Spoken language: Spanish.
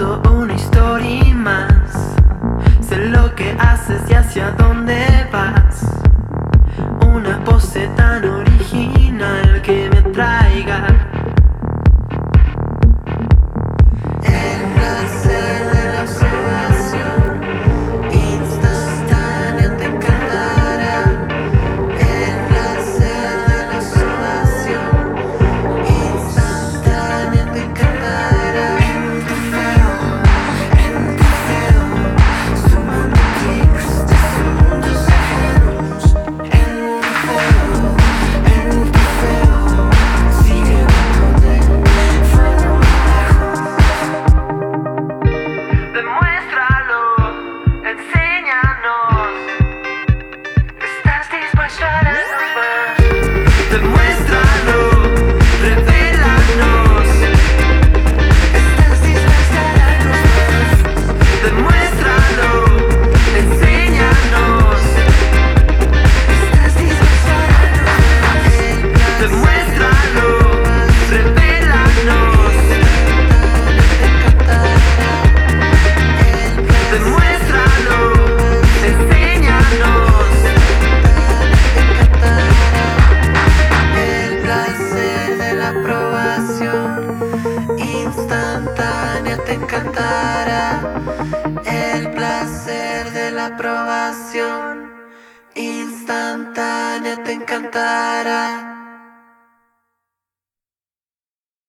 foto, una historia más. Sé lo que haces y hacia dónde vas. Una pose tan original que me atraiga. El placer de la observación instantánea te encantará. El placer de la observación instantánea te encantará. En tu feo, sumando clics de segundos ajenos. En tu feo, sigue dándole fuego lejos. Demuéstralo, enséñanos. ¿Estás dispuesto a darnos más? Demuéstralo, revélanos. ¿Estás dispuesto a darnos más? Demuéstralo, enséñanos. ¿Estás dispuesto a darnos más? Demuéstralo, revélanos. Demuéstralo, enséñanos. El placer de la aprobación instantánea te encantará. El placer de la aprobación instantánea te encantará.